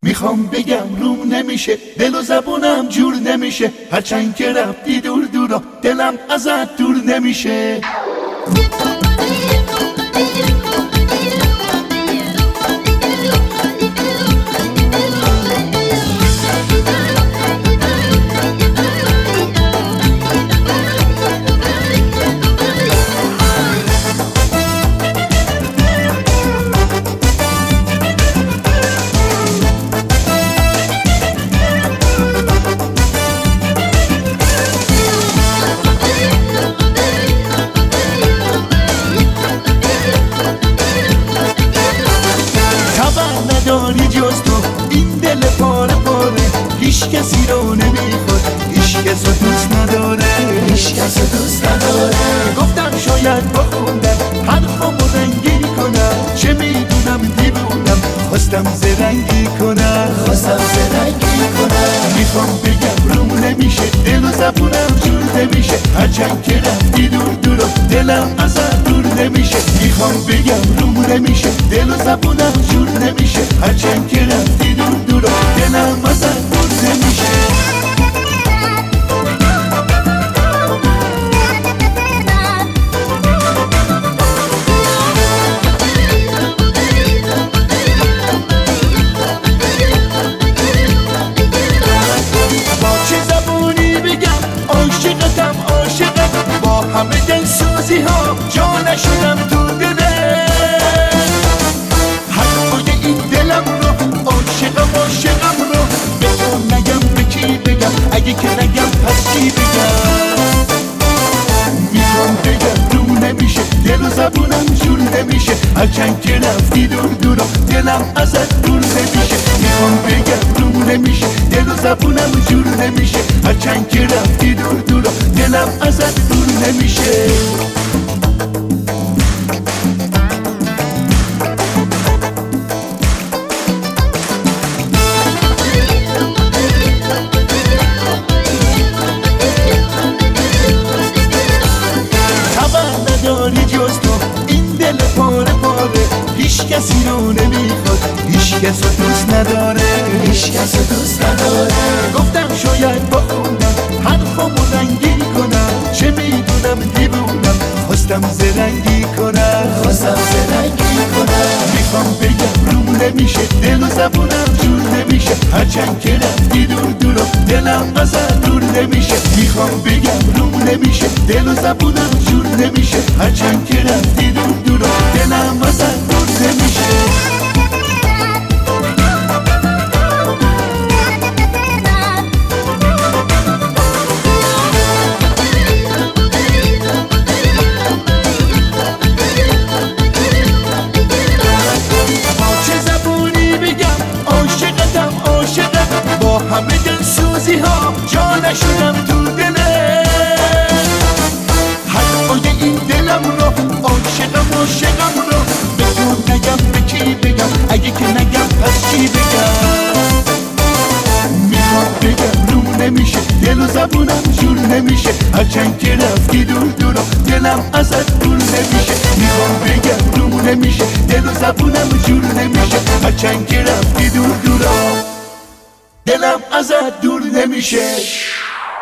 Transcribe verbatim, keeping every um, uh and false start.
میخوام بگم روم نمیشه، دل و زبونم جور نمیشه، هرچند که رفتی دور دورا دلم ازت دور نمیشه. نداری جز تو این دل پاره پاره، هیچ کسی رو نمیخواد، هیچ کس رو دوست نداره، هیچ کس رو دوست نداره. گفتم شاید با خوندم حرفامو رنگی کنم، چه میدونم دیوونم خواستم زرنگی کنم، خواستم زرنگی کنم. میخوام بگم روم نمیشه، دل و زبونم جور نمیشه، هرچند که رفتی دور دور دلم ازت دور نمیشه. میخوام بگم روم نمیشه، دل و زبونم جور نمیشه، هرچند که رفتی دور دور دلم ازت دور نمیشه. عاشقتم عاشقت، با همه دلسوزی ها جا نشدم تو دله، حرفای این دلم رو عاشقم عاشقم رو به تو نگم به کی بگم، اگه که نگم پس چی بگم. میخوام بگم رو نمیشه، دل و زبونم جور نمیشه، هرچند که رفتی دور دورا دلم ازت دور نمیشه. میخوام بگم رو نمیشه، دل و زبونم جور نمیشه، هرچند که رفتی دور دورا دلم ازت دور نمیشه. خبر نداری جز تو این دل پاره پاره، هیچ کسی رو نمیخواد، هیچ کس رو دوست نداره، هیچ کس رو دوست نداره. گفتم شاید با خوندم حرفامو رنگی کنم، چه میدونم دیوونم خواستم زرنگی کنم، خواستم زرنگی کنم. میخوام بگم روم نمیشه، دل و زبونم جور نمیشه، هرچند که رفتی دور دور دلم ازت دور نمیشه. میخوام بگم روم نمیشه، دل و زبونم جور نمیشه، هرچند که رفتی دور دور دلم ازت دور نمیشه. همه دلسوزی ها جا نشدم تو دله، حرفای این دلم رو عاشقم عاشقم رو به تو نگم به کی بگم، اگه که نگم پس چی بگم. میخوام بگم روم نمیشه، دل و زبونم جور نمیشه، هرچند که رفتی دور دور دلم ازت دور نمیشه. میخوام بگم روم نمیشه، دل و زبونم جور نمیشه، هرچند که رفتی دور دور دلم ازت دور نمیشه.